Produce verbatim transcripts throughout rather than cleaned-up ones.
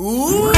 Uh!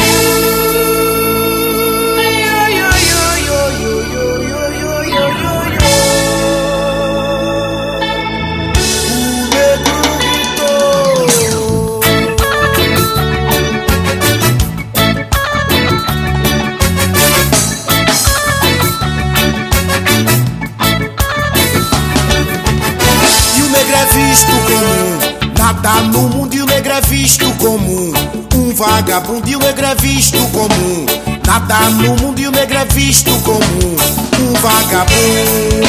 Nada no mundo e o negro é visto comum. Um vagabundo e o negro é visto comum. Nada no mundo e o negro é visto comum. Um vagabundo.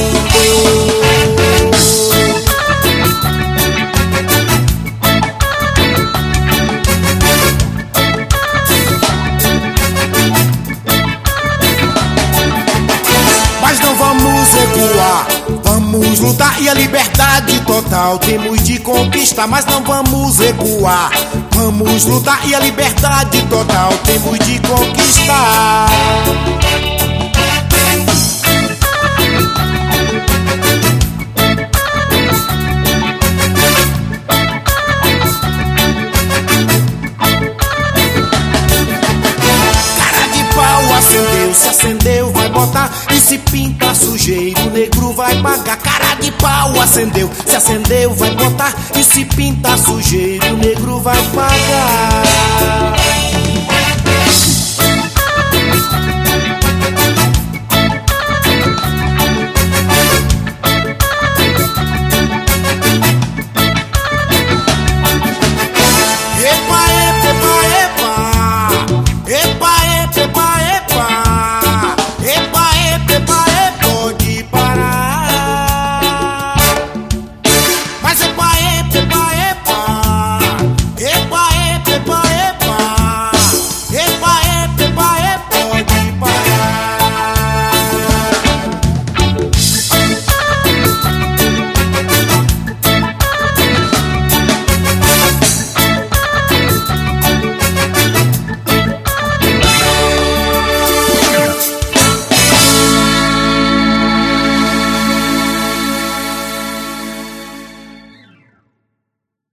Mas não vamos recuar, vamos lutar e a liberdade total temos de conquistar. Mas não vamos recuar, vamos lutar e a liberdade total temos de conquistar. Cara de pau acendeu, se acendeu, vai botar. E se pinta sujeiro, o negro vai pagar. Cara de pau acendeu, se acendeu, vai botar. E se pinta sujeiro, o negro vai pagar.